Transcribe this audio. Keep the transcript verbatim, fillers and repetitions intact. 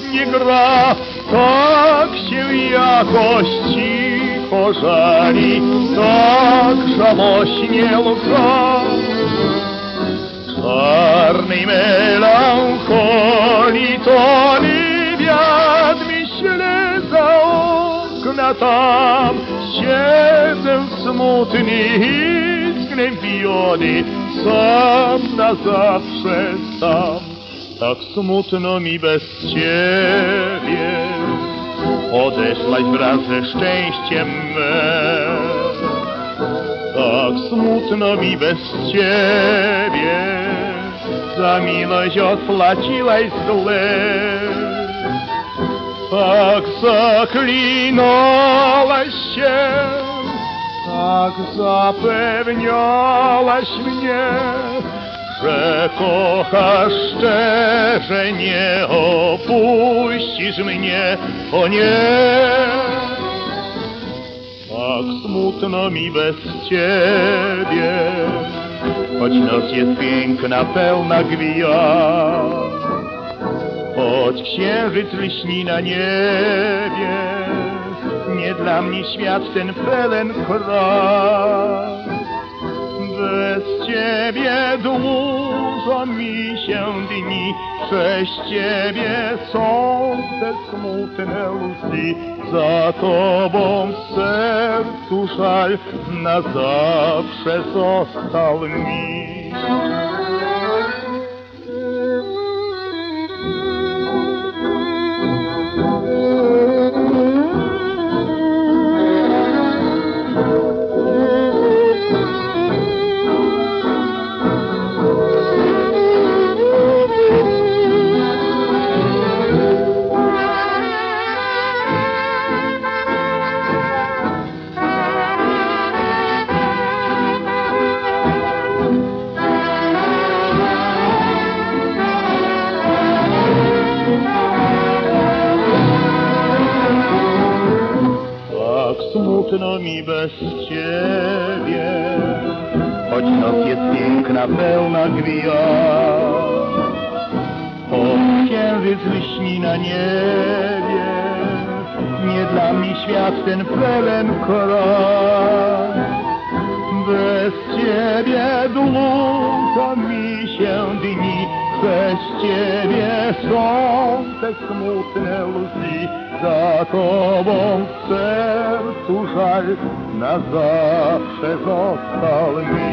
nie gra, tak się jakoś cicho żali, tak żałośnie łka. Czarnej melancholii toni wiatr mi śle za okna tam. Siedzę smutny i zgnębiony, sam na zawsze sam. Tak smutno mi bez ciebie, odeszłaś wraz ze szczęściem me. Tak smutno mi bez ciebie, za miłość odpłaciłaś zle. Tak zaklinałaś się, tak zapewniałaś mnie, że kochasz szczerze, nie opuścisz mnie, o nie. Tak smutno mi bez ciebie, choć noc jest piękna, pełna gwiazd, choć księżyc lśni na niebie, nie dla mnie świat ten pełen kras. Bez ciebie dłużą mi się dni, przez ciebie są te smutne łzy. Za tobą w sercu żal na zawsze został mi. Smutno mi bez ciebie, choć noc jest piękna, pełna gwiazd, choć księżyc lśni na niebie, nie dla mnie świat ten pełen kras. Bez ciebie dłużą mi się dni, przez ciebie są te smutne łzy. Za tobą w sercu żal na zawsze został mi.